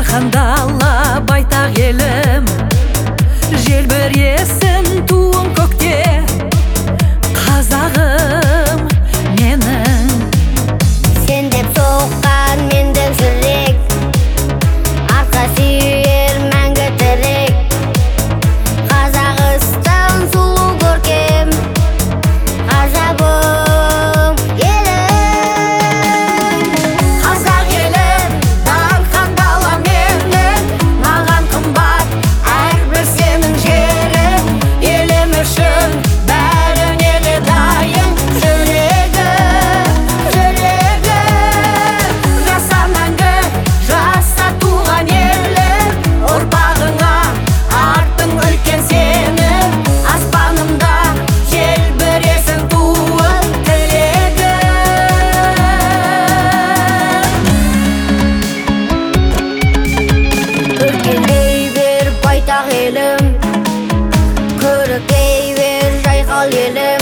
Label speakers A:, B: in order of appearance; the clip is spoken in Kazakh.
A: дархан дала байтақ елім, желбіресін туың көкте, қазағым менің.
B: Сен деп соққан мен деп жүрек, арқа сүйер мәңгі тірек. Қазақстан сұлу көркем, ғажабым елім.
A: Қазақ елім, дархан дала менің, маған қымбат әрбір сенің жерің. Елім үшін бәріне де дайын жүрегім, жаса мәңгі, жаса туған елім. Ұрпағыңа артың үлкен сенің, аспанымда желбіресің туың тілегім.
B: Өркендей бер байтақ елім, көріктей бер жайқал елім.